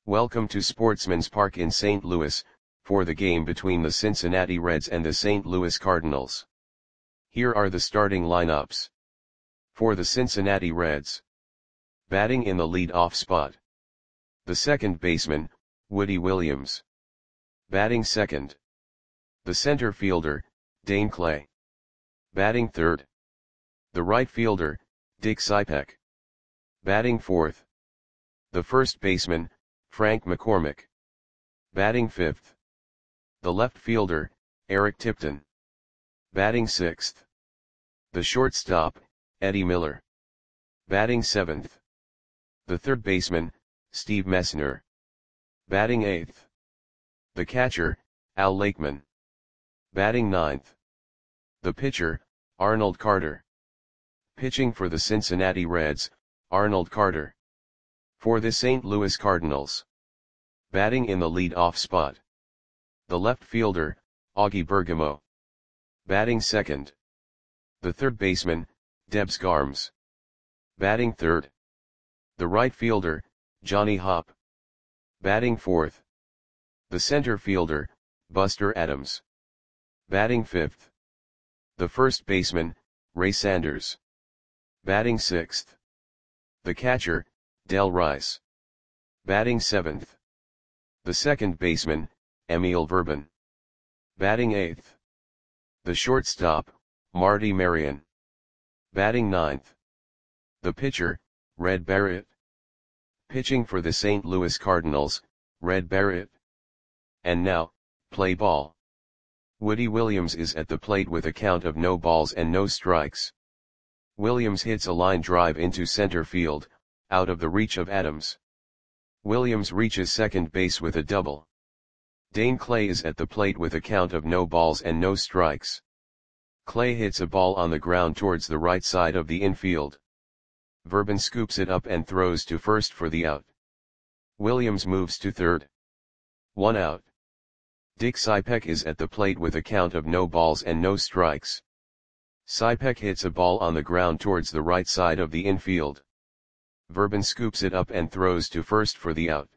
Welcome to Sportsman's Park in St. Louis, for the game between the Cincinnati Reds and the St. Louis Cardinals. Here are the starting lineups. For the Cincinnati Reds. Batting in the lead-off spot. The second baseman, Woody Williams. Batting second. The center fielder, Dane Clay. Batting third. The right fielder, Dick Cypek. Batting fourth. The first baseman, Frank McCormick. Batting fifth. The left fielder, Eric Tipton. Batting sixth. The shortstop, Eddie Miller. Batting seventh. The third baseman, Steve Messner. Batting eighth. The catcher, Al Lakeman. Batting ninth. The pitcher, Arnold Carter. Pitching for the Cincinnati Reds, Arnold Carter. For the St. Louis Cardinals. Batting in the lead-off spot. The left fielder, Augie Bergamo. Batting second. The third baseman, Debs Garms. Batting third. The right fielder, Johnny Hopp. Batting fourth. The center fielder, Buster Adams. Batting fifth. The first baseman, Ray Sanders. Batting sixth. The catcher, Del Rice. Batting seventh. The second baseman, Emil Verban. Batting eighth. The shortstop, Marty Marion. Batting ninth. The pitcher, Red Barrett. Pitching for the St. Louis Cardinals, Red Barrett. And now, play ball. Woody Williams is at the plate with a count of no balls and no strikes. Williams hits a line drive into center field, out of the reach of Adams. Williams reaches second base with a double. Dane Clay is at the plate with a count of no balls and no strikes. Clay hits a ball on the ground towards the right side of the infield. Verban scoops it up and throws to first for the out. Williams moves to third. 1 out. Dick Cypek is at the plate with a count of no balls and no strikes. Cypek hits a ball on the ground towards the right side of the infield. Verban scoops it up and throws to first for the out.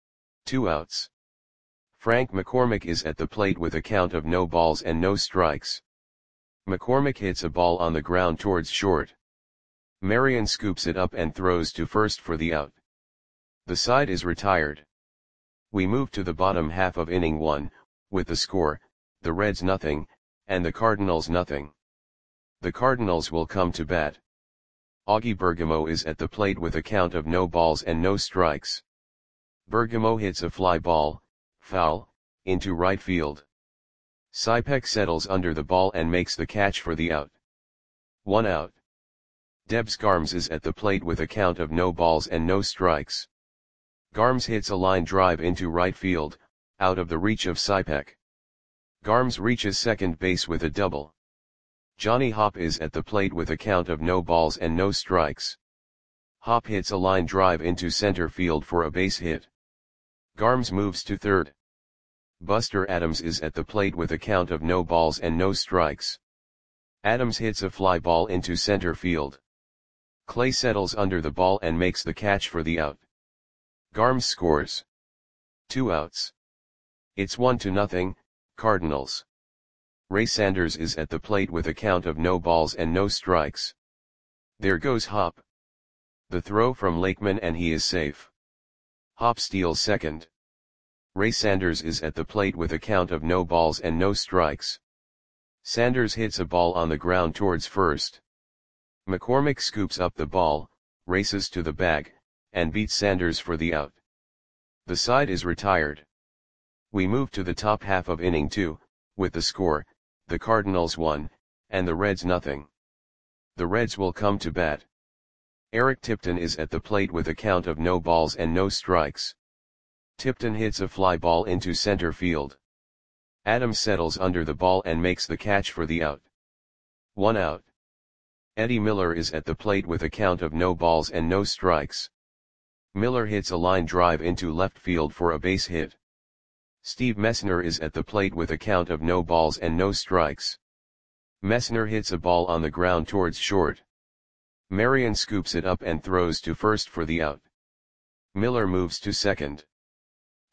2 outs. Frank McCormick is at the plate with a count of no balls and no strikes. McCormick hits a ball on the ground towards short. Marion scoops it up and throws to first for the out. The side is retired. We move to the bottom half of inning 1, with the score, the Reds nothing, and the Cardinals nothing. The Cardinals will come to bat. Augie Bergamo is at the plate with a count of no balls and no strikes. Bergamo hits a fly ball, foul, into right field. Cypek settles under the ball and makes the catch for the out. 1 out. Debs Garms is at the plate with a count of no balls and no strikes. Garms hits a line drive into right field, out of the reach of Cypek. Garms reaches second base with a double. Johnny Hopp is at the plate with a count of no balls and no strikes. Hopp hits a line drive into center field for a base hit. Garms moves to third. Buster Adams is at the plate with a count of no balls and no strikes. Adams hits a fly ball into center field. Clay settles under the ball and makes the catch for the out. Garms scores. 2 outs. It's 1-0, Cardinals. Ray Sanders is at the plate with a count of no balls and no strikes. There goes Hopp. The throw from Lakeman and he is safe. Hopp steals second. Ray Sanders is at the plate with a count of no balls and no strikes. Sanders hits a ball on the ground towards first. McCormick scoops up the ball, races to the bag, and beats Sanders for the out. The side is retired. We move to the top half of inning 2, with the score, the Cardinals 1, and the Reds nothing. The Reds will come to bat. Eric Tipton is at the plate with a count of no balls and no strikes. Tipton hits a fly ball into center field. Adams settles under the ball and makes the catch for the out. 1 out. Eddie Miller is at the plate with a count of no balls and no strikes. Miller hits a line drive into left field for a base hit. Steve Messner is at the plate with a count of no balls and no strikes. Messner hits a ball on the ground towards short. Marion scoops it up and throws to first for the out. Miller moves to second.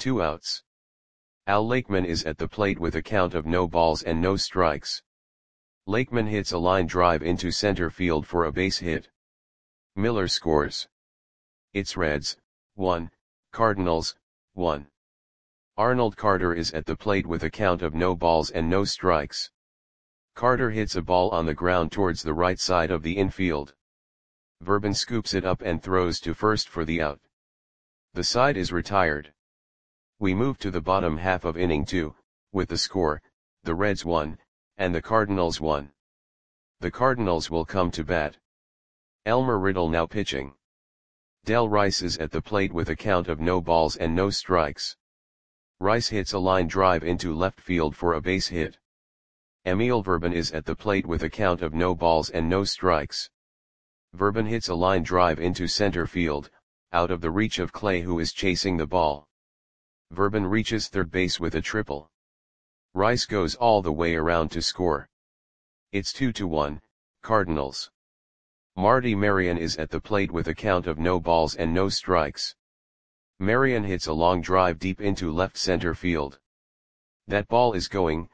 2 outs. Al Lakeman is at the plate with a count of no balls and no strikes. Lakeman hits a line drive into center field for a base hit. Miller scores. It's Reds, 1, Cardinals, 1. Arnold Carter is at the plate with a count of no balls and no strikes. Carter hits a ball on the ground towards the right side of the infield. Verban scoops it up and throws to first for the out. The side is retired. We move to the bottom half of inning 2, with the score, the Reds 1, and the Cardinals 1. The Cardinals will come to bat. Elmer Riddle now pitching. Del Rice is at the plate with a count of no balls and no strikes. Rice hits a line drive into left field for a base hit. Emil Verban is at the plate with a count of no balls and no strikes. Verban hits a line drive into center field, out of the reach of Clay, who is chasing the ball. Verban reaches third base with a triple. Rice goes all the way around to score. It's 2-1, Cardinals. Marty Marion is at the plate with a count of no balls and no strikes. Marion hits a long drive deep into left center field. That ball is going,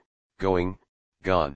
gone.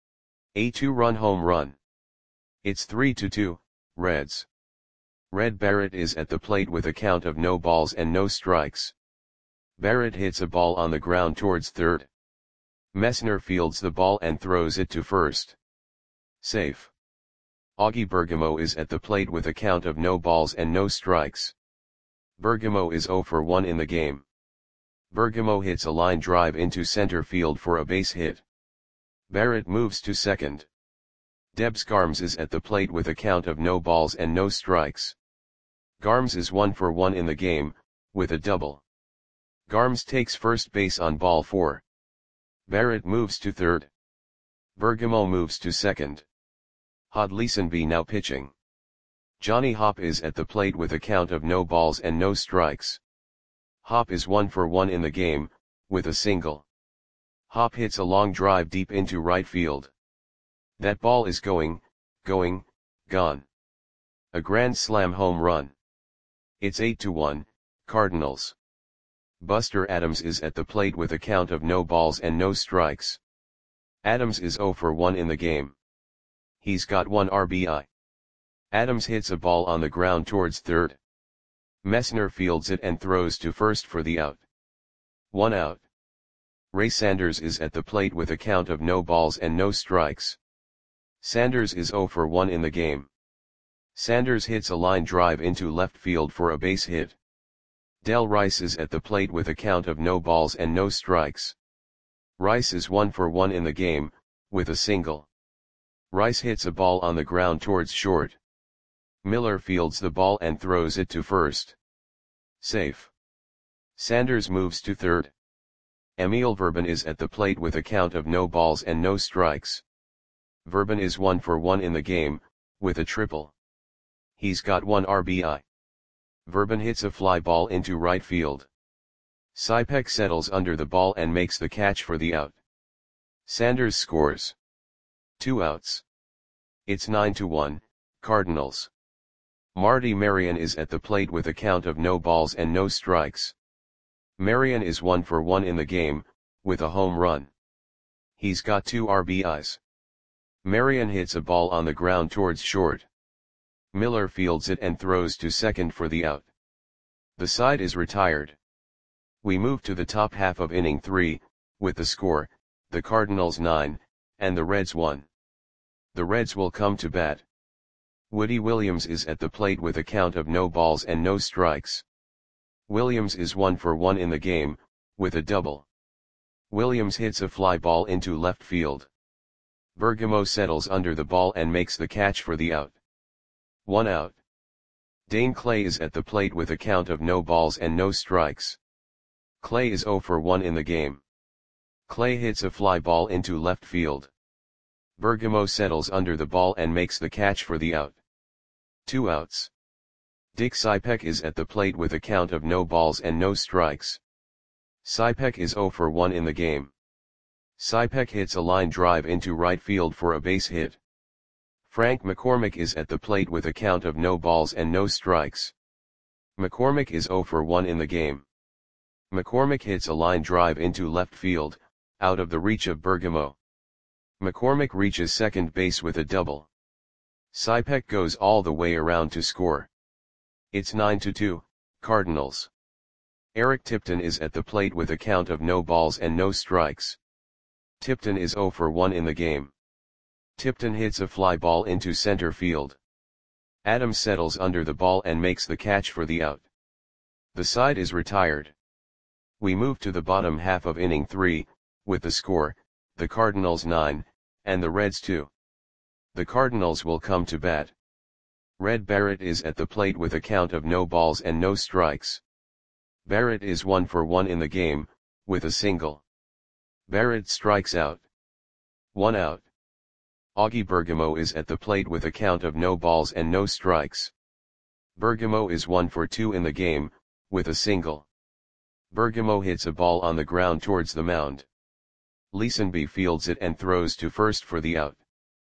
A 2-run home run. It's 3-2, Reds. Red Barrett is at the plate with a count of no balls and no strikes. Barrett hits a ball on the ground towards third. Messner fields the ball and throws it to first. Safe. Augie Bergamo is at the plate with a count of no balls and no strikes. Bergamo is 0 for 1 in the game. Bergamo hits a line drive into center field for a base hit. Barrett moves to second. Debs Garms is at the plate with a count of no balls and no strikes. Garms is 1 for 1 in the game, with a double. Garms takes first base on ball 4. Barrett moves to third. Bergamo moves to second. Hod Leesenby now pitching. Johnny Hopp is at the plate with a count of no balls and no strikes. Hopp is 1 for 1 in the game, with a single. Hopp hits a long drive deep into right field. That ball is going, gone. A grand slam home run. It's 8-1, Cardinals. Buster Adams is at the plate with a count of no balls and no strikes. Adams is 0 for 1 in the game. He's got 1 RBI. Adams hits a ball on the ground towards third. Messner fields it and throws to first for the out. 1 out. Ray Sanders is at the plate with a count of no balls and no strikes. Sanders is 0 for 1 in the game. Sanders hits a line drive into left field for a base hit. Del Rice is at the plate with a count of no balls and no strikes. Rice is 1 for 1 in the game, with a single. Rice hits a ball on the ground towards short. Miller fields the ball and throws it to first. Safe. Sanders moves to third. Emil Verban is at the plate with a count of no balls and no strikes. Verban is 1 for 1 in the game, with a triple. He's got 1 RBI. Verban hits a fly ball into right field. Sipek settles under the ball and makes the catch for the out. Sanders scores. 2 outs. It's 9-1, Cardinals. Marty Marion is at the plate with a count of no balls and no strikes. Marion is 1 for 1 in the game, with a home run. He's got 2 RBIs. Marion hits a ball on the ground towards short. Miller fields it and throws to second for the out. The side is retired. We move to the top half of inning 3, with the score, the Cardinals 9, and the Reds 1. The Reds will come to bat. Woody Williams is at the plate with a count of no balls and no strikes. Williams is 1 for 1 in the game, with a double. Williams hits a fly ball into left field. Bergamo settles under the ball and makes the catch for the out. 1 out. Dane Clay is at the plate with a count of no balls and no strikes. Clay is 0 for 1 in the game. Clay hits a fly ball into left field. Bergamo settles under the ball and makes the catch for the out. 2 outs. Dick Sipek is at the plate with a count of no balls and no strikes. Sipek is 0 for 1 in the game. Sipek hits a line drive into right field for a base hit. Frank McCormick is at the plate with a count of no balls and no strikes. McCormick is 0 for 1 in the game. McCormick hits a line drive into left field, out of the reach of Bergamo. McCormick reaches second base with a double. Sypek goes all the way around to score. It's 9-2, Cardinals. Eric Tipton is at the plate with a count of no balls and no strikes. Tipton is 0 for 1 in the game. Tipton hits a fly ball into center field. Adams settles under the ball and makes the catch for the out. The side is retired. We move to the bottom half of inning 3, with the score, the Cardinals 9, and the Reds 2. The Cardinals will come to bat. Red Barrett is at the plate with a count of no balls and no strikes. Barrett is 1 for 1 in the game, with a single. Barrett strikes out. 1 out. Augie Bergamo is at the plate with a count of no balls and no strikes. Bergamo is 1 for 2 in the game, with a single. Bergamo hits a ball on the ground towards the mound. Leesenby fields it and throws to first for the out.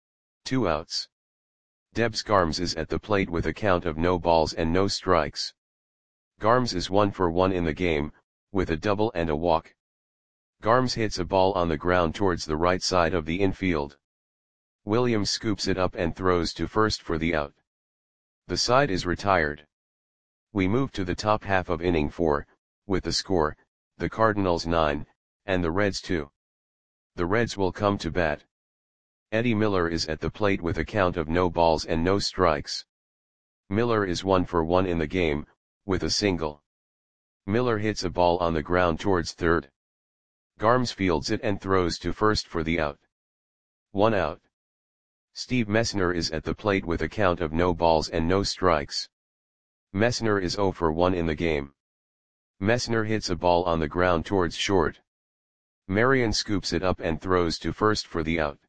2 outs. Debs Garms is at the plate with a count of no balls and no strikes. Garms is 1 for 1 in the game, with a double and a walk. Garms hits a ball on the ground towards the right side of the infield. Williams scoops it up and throws to first for the out. The side is retired. We move to the top half of inning 4, with the score, the Cardinals 9, and the Reds 2. The Reds will come to bat. Eddie Miller is at the plate with a count of no balls and no strikes. Miller is 1 for 1 in the game, with a single. Miller hits a ball on the ground towards third. Garms fields it and throws to first for the out. 1 out. Steve Messner is at the plate with a count of no balls and no strikes. Messner is 0 for 1 in the game. Messner hits a ball on the ground towards short. Marion scoops it up and throws to first for the out.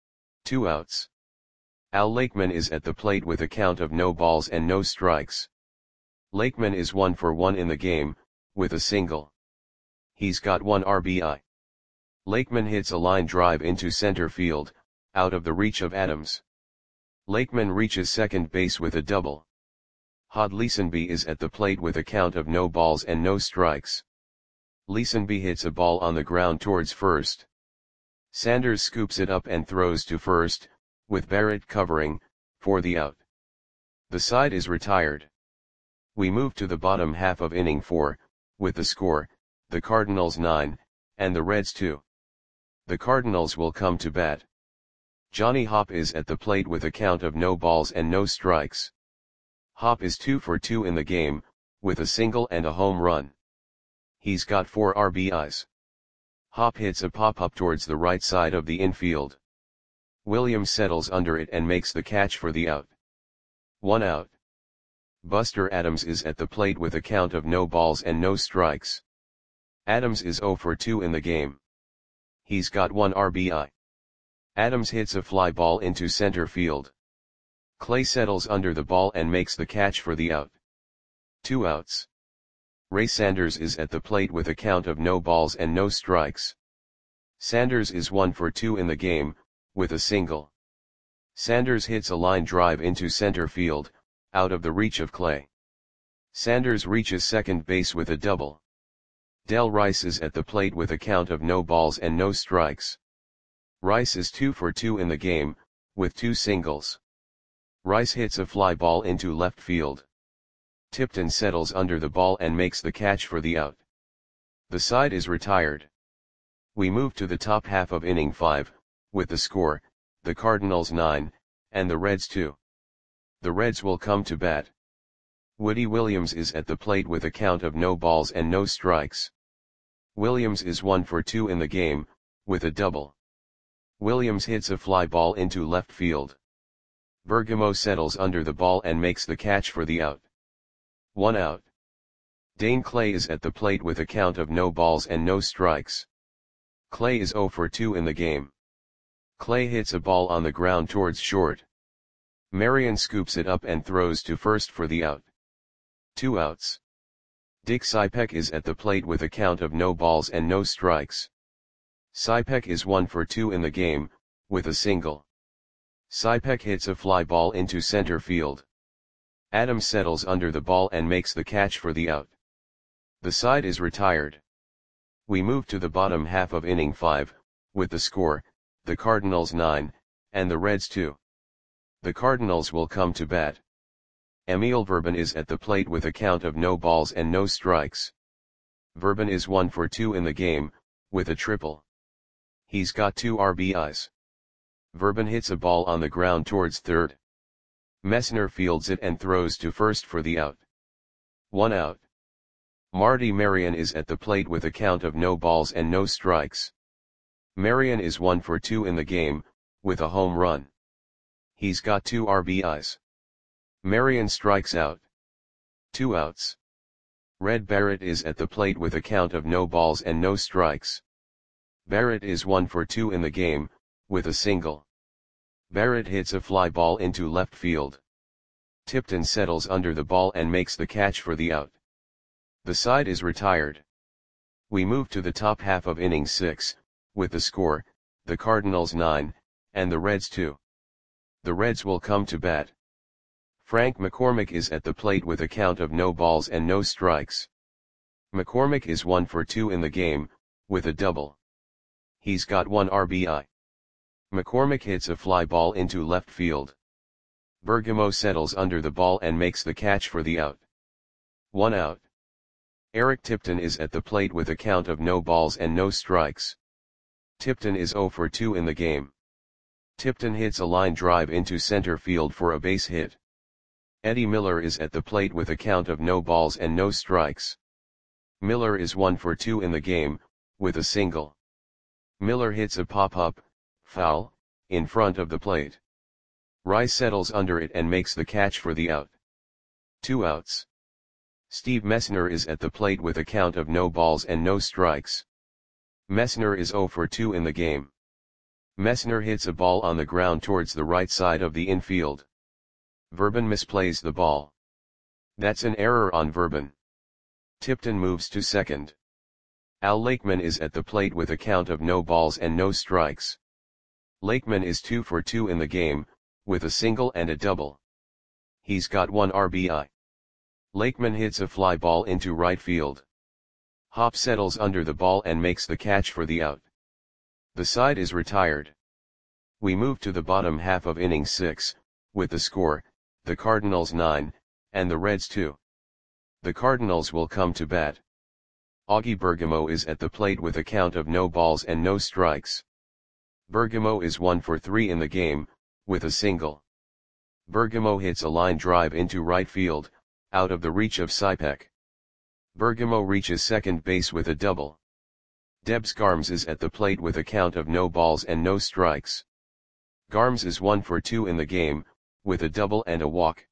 2 outs. Al Lakeman is at the plate with a count of no balls and no strikes. Lakeman is 1 for 1 in the game, with a single. He's got 1 RBI. Lakeman hits a line drive into center field, out of the reach of Adams. Lakeman reaches second base with a double. Hod Leesenby is at the plate with a count of no balls and no strikes. Leesenby hits a ball on the ground towards first. Sanders scoops it up and throws to first, with Barrett covering, for the out. The side is retired. We move to the bottom half of inning 4, with the score, the Cardinals 9, and the Reds 2. The Cardinals will come to bat. Johnny Hopp is at the plate with a count of no balls and no strikes. Hopp is 2 for 2 in the game, with a single and a home run. He's got 4 RBIs. Hopp hits a pop-up towards the right side of the infield. Williams settles under it and makes the catch for the out. 1 out. Buster Adams is at the plate with a count of no balls and no strikes. Adams is 0 for 2 in the game. He's got 1 RBI. Adams hits a fly ball into center field. Clay settles under the ball and makes the catch for the out. 2 outs. Ray Sanders is at the plate with a count of no balls and no strikes. Sanders is 1 for 2 in the game, with a single. Sanders hits a line drive into center field, out of the reach of Clay. Sanders reaches second base with a double. Del Rice is at the plate with a count of no balls and no strikes. Rice is 2 for 2 in the game, with 2 singles. Rice hits a fly ball into left field. Tipton settles under the ball and makes the catch for the out. The side is retired. We move to the top half of inning 5, with the score, the Cardinals 9, and the Reds 2. The Reds will come to bat. Woody Williams is at the plate with a count of no balls and no strikes. Williams is 1 for 2 in the game, with a double. Williams hits a fly ball into left field. Bergamo settles under the ball and makes the catch for the out. 1 out. Dane Clay is at the plate with a count of no balls and no strikes. Clay is 0 for 2 in the game. Clay hits a ball on the ground towards short. Marion scoops it up and throws to first for the out. 2 outs. Dick Sypek is at the plate with a count of no balls and no strikes. Sypek is 1 for 2 in the game, with a single. Sypek hits a fly ball into center field. Adams settles under the ball and makes the catch for the out. The side is retired. We move to the bottom half of inning 5, with the score, the Cardinals 9, and the Reds 2. The Cardinals will come to bat. Emil Verban is at the plate with a count of no balls and no strikes. Verban is 1 for 2 in the game, with a triple. He's got 2 RBIs. Verban hits a ball on the ground towards third. Messner fields it and throws to first for the out. 1 out. Marty Marion is at the plate with a count of no balls and no strikes. Marion is 1 for 2 in the game, with a home run. He's got 2 RBIs. Marion strikes out. 2 outs. Red Barrett is at the plate with a count of no balls and no strikes. Barrett is 1 for 2 in the game, with a single. Barrett hits a fly ball into left field. Tipton settles under the ball and makes the catch for the out. The side is retired. We move to the top half of inning 6, with the score, the Cardinals 9, and the Reds 2. The Reds will come to bat. Frank McCormick is at the plate with a count of no balls and no strikes. McCormick is 1 for 2 in the game, with a double. He's got 1 RBI. McCormick hits a fly ball into left field. Bergamo settles under the ball and makes the catch for the out. 1 out. Eric Tipton is at the plate with a count of no balls and no strikes. Tipton is 0 for 2 in the game. Tipton hits a line drive into center field for a base hit. Eddie Miller is at the plate with a count of no balls and no strikes. Miller is 1 for 2 in the game, with a single. Miller hits a pop-up, foul, in front of the plate. Rice settles under it and makes the catch for the out. 2 outs. Steve Messner is at the plate with a count of no balls and no strikes. Messner is 0 for 2 in the game. Messner hits a ball on the ground towards the right side of the infield. Verban misplays the ball. That's an error on Verban. Tipton moves to second. Al Lakeman is at the plate with a count of no balls and no strikes. Lakeman is 2 for 2 in the game, with a single and a double. He's got 1 RBI. Lakeman hits a fly ball into right field. Hop settles under the ball and makes the catch for the out. The side is retired. We move to the bottom half of inning 6, with the score, the Cardinals 9, and the Reds 2. The Cardinals will come to bat. Augie Bergamo is at the plate with a count of no balls and no strikes. Bergamo is 1 for 3 in the game, with a single. Bergamo hits a line drive into right field, out of the reach of Sipek. Bergamo reaches second base with a double. Debs Garms is at the plate with a count of no balls and no strikes. Garms is 1 for 2 in the game, with a double and a walk.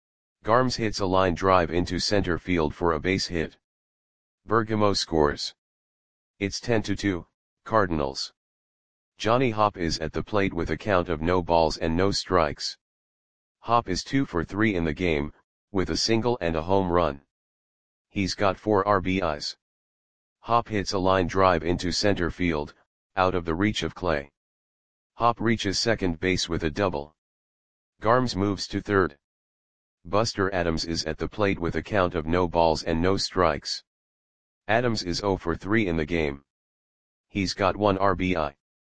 Garms hits a line drive into center field for a base hit. Bergamo scores. It's 10-2, Cardinals. Johnny Hopp is at the plate with a count of no balls and no strikes. Hopp is 2 for 3 in the game, with a single and a home run. He's got 4 RBIs. Hopp hits a line drive into center field, out of the reach of Clay. Hopp reaches second base with a double. Garms moves to third. Buster Adams is at the plate with a count of no balls and no strikes. Adams is 0 for 3 in the game. He's got 1 RBI.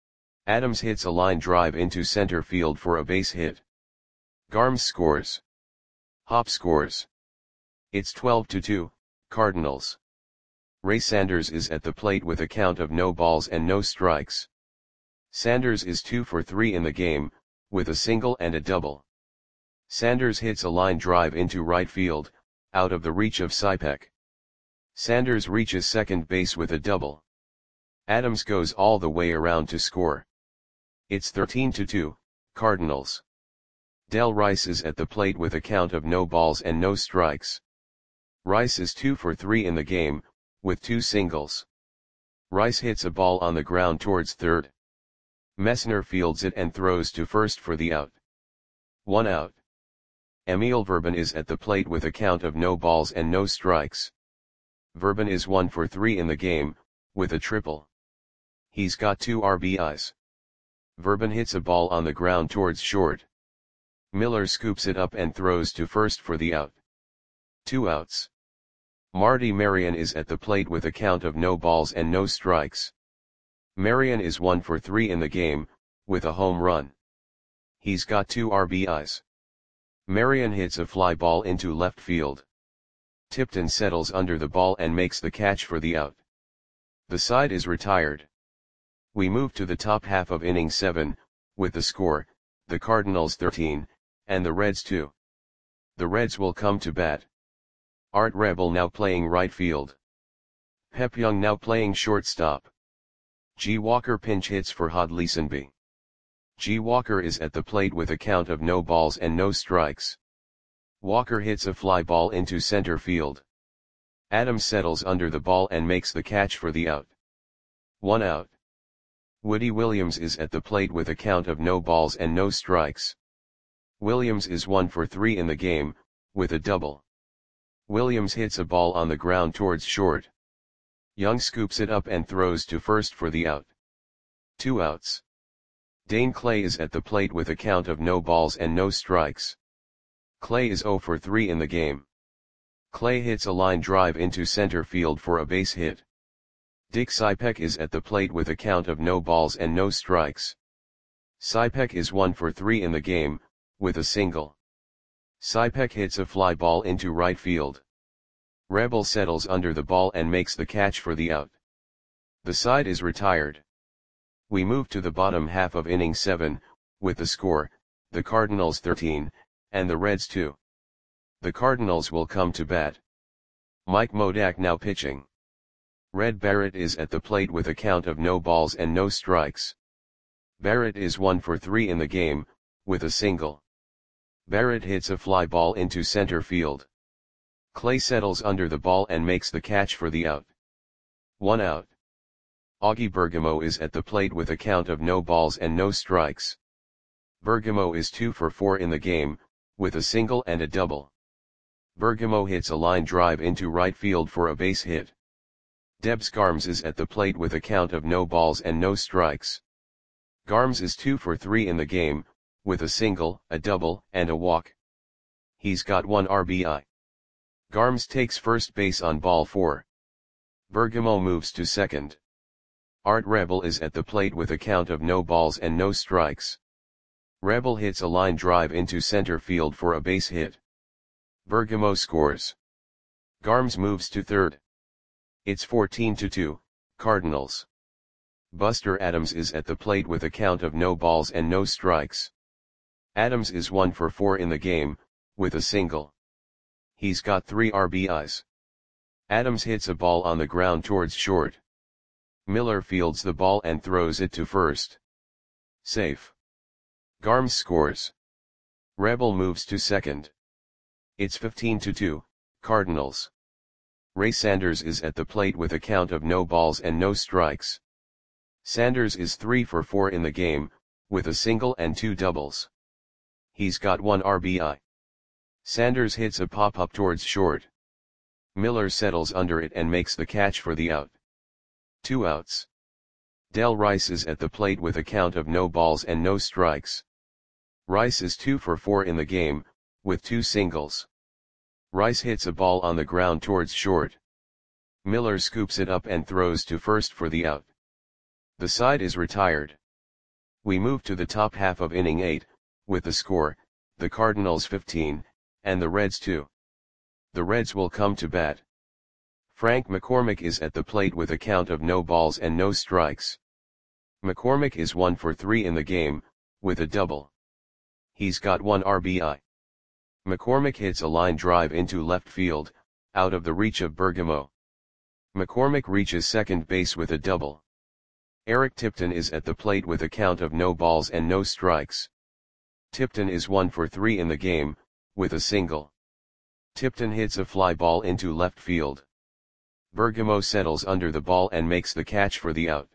Adams hits a line drive into center field for a base hit. Garms scores. Hopp scores. It's 12-2, Cardinals. Ray Sanders is at the plate with a count of no balls and no strikes. Sanders is 2 for 3 in the game, with a single and a double. Sanders hits a line drive into right field, out of the reach of Sipek. Sanders reaches second base with a double. Adams goes all the way around to score. It's 13-2, Cardinals. Del Rice is at the plate with a count of no balls and no strikes. Rice is 2 for 3 in the game, with 2 singles. Rice hits a ball on the ground towards third. Messner fields it and throws to first for the out. 1 out. Emil Verban is at the plate with a count of no balls and no strikes. Verban is 1 for 3 in the game, with a triple. He's got 2 RBIs. Verban hits a ball on the ground towards short. Miller scoops it up and throws to first for the out. 2 outs. Marty Marion is at the plate with a count of no balls and no strikes. Marion is 1 for 3 in the game, with a home run. He's got 2 RBIs. Marion hits a fly ball into left field. Tipton settles under the ball and makes the catch for the out. The side is retired. We move to the top half of inning 7, with the score, the Cardinals 13, and the Reds 2. The Reds will come to bat. Art Rebel now playing right field. Pep Young now playing shortstop. G. Walker pinch hits for Hod Leesonby. G. Walker is at the plate with a count of no balls and no strikes. Walker hits a fly ball into center field. Adams settles under the ball and makes the catch for the out. 1 out. Woody Williams is at the plate with a count of no balls and no strikes. Williams is 1 for 3 in the game, with a double. Williams hits a ball on the ground towards short. Young scoops it up and throws to first for the out. 2 outs. Dane Clay is at the plate with a count of no balls and no strikes. Clay is 0 for 3 in the game. Clay hits a line drive into center field for a base hit. Dick Cypek is at the plate with a count of no balls and no strikes. Cypek is 1 for 3 in the game, with a single. Cypek hits a fly ball into right field. Rebel settles under the ball and makes the catch for the out. The side is retired. We move to the bottom half of inning 7, with the score, the Cardinals 13, and the Reds 2. The Cardinals will come to bat. Mike Modak now pitching. Red Barrett is at the plate with a count of no balls and no strikes. Barrett is 1 for 3 in the game, with a single. Barrett hits a fly ball into center field. Clay settles under the ball and makes the catch for the out. 1 out. Augie Bergamo is at the plate with a count of no balls and no strikes. Bergamo is 2 for 4 in the game, with a single and a double. Bergamo hits a line drive into right field for a base hit. Debs Garms is at the plate with a count of no balls and no strikes. Garms is 2 for 3 in the game, with a single, a double, and a walk. He's got 1 RBI. Garms takes first base on ball 4. Bergamo moves to second. Art Rebel is at the plate with a count of no balls and no strikes. Rebel hits a line drive into center field for a base hit. Bergamo scores. Garms moves to third. It's 14-2, Cardinals. Buster Adams is at the plate with a count of no balls and no strikes. Adams is 1 for 4 in the game, with a single. He's got 3 RBIs. Adams hits a ball on the ground towards short. Miller fields the ball and throws it to first. Safe. Garms scores. Rebel moves to second. It's 15-2, Cardinals. Ray Sanders is at the plate with a count of no balls and no strikes. Sanders is 3 for 4 in the game, with a single and 2 doubles. He's got 1 RBI. Sanders hits a pop-up towards short. Miller settles under it and makes the catch for the out. 2 outs. Del Rice is at the plate with a count of no balls and no strikes. Rice is 2 for 4 in the game, with 2 singles. Rice hits a ball on the ground towards short. Miller scoops it up and throws to first for the out. The side is retired. We move to the top half of inning 8, with the score, the Cardinals 15, and the Reds 2. The Reds will come to bat. Frank McCormick is at the plate with a count of no balls and no strikes. McCormick is 1 for 3 in the game, with a double. He's got 1 RBI. McCormick hits a line drive into left field, out of the reach of Bergamo. McCormick reaches second base with a double. Eric Tipton is at the plate with a count of no balls and no strikes. Tipton is 1 for 3 in the game, with a single. Tipton hits a fly ball into left field. Bergamo settles under the ball and makes the catch for the out.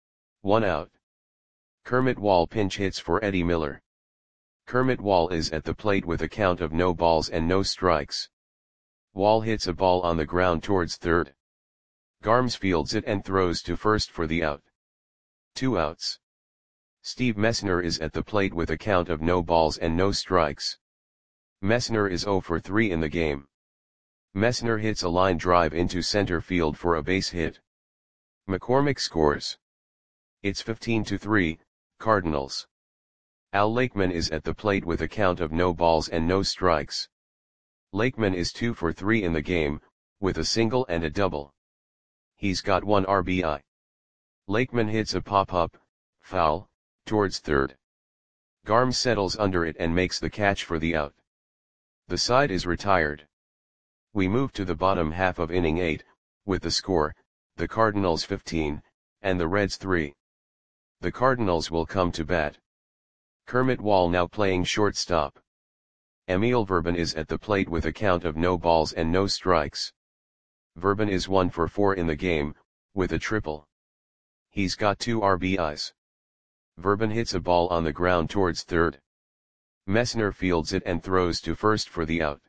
1 out. Kermit Wall pinch hits for Eddie Miller. Kermit Wall is at the plate with a count of no balls and no strikes. Wall hits a ball on the ground towards third. Garms fields it and throws to first for the out. 2 outs. Steve Messner is at the plate with a count of no balls and no strikes. Messner is 0 for 3 in the game. Messner hits a line drive into center field for a base hit. McCormick scores. It's 15-3, Cardinals. Al Lakeman is at the plate with a count of no balls and no strikes. Lakeman is 2 for 3 in the game, with a single and a double. He's got 1 RBI. Lakeman hits a pop-up, foul, towards third. Garm settles under it and makes the catch for the out. The side is retired. We move to the bottom half of inning 8, with the score, the Cardinals 15, and the Reds 3. The Cardinals will come to bat. Kermit Wall now playing shortstop. Emil Verban is at the plate with a count of no balls and no strikes. Verban is 1 for 4 in the game, with a triple. He's got 2 RBIs. Verban hits a ball on the ground towards third. Messner fields it and throws to first for the out.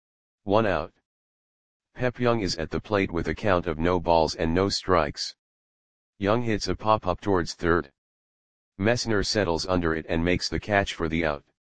1 out. Pep Young is at the plate with a count of no balls and no strikes. Young hits a pop-up towards third. Messner settles under it and makes the catch for the out.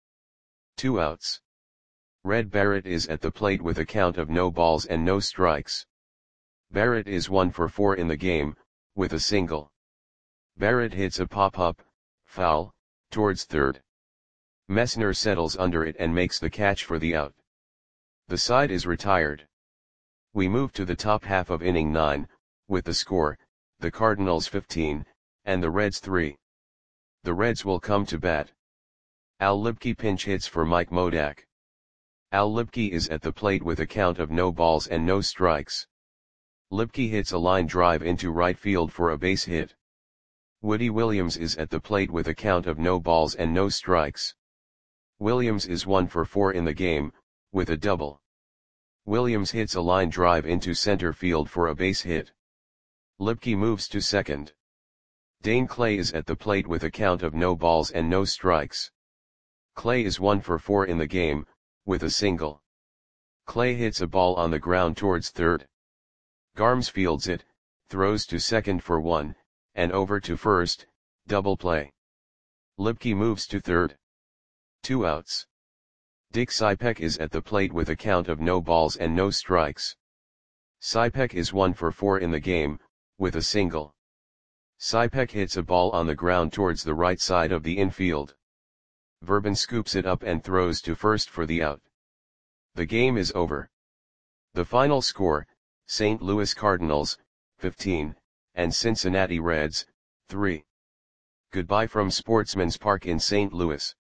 2 outs. Red Barrett is at the plate with a count of no balls and no strikes. Barrett is 1 for 4 in the game, with a single. Barrett hits a pop-up, foul, towards third. Messner settles under it and makes the catch for the out. The side is retired. We move to the top half of inning 9, with the score, the Cardinals 15, and the Reds 3. The Reds will come to bat. Al Libke pinch hits for Mike Modak. Al Libke is at the plate with a count of no balls and no strikes. Libke hits a line drive into right field for a base hit. Woody Williams is at the plate with a count of no balls and no strikes. Williams is 1 for 4 in the game, with a double. Williams hits a line drive into center field for a base hit. Libke moves to second. Dane Clay is at the plate with a count of no balls and no strikes. Clay is 1 for 4 in the game, with a single. Clay hits a ball on the ground towards third. Garms fields it, throws to second for 1, and over to first, double play. Libke moves to third. 2 outs. Dick Cypek is at the plate with a count of no balls and no strikes. Cypek is 1 for 4 in the game, with a single. Cypek hits a ball on the ground towards the right side of the infield. Verban scoops it up and throws to first for the out. The game is over. The final score, St. Louis Cardinals, 15, and Cincinnati Reds, 3. Goodbye from Sportsman's Park in St. Louis.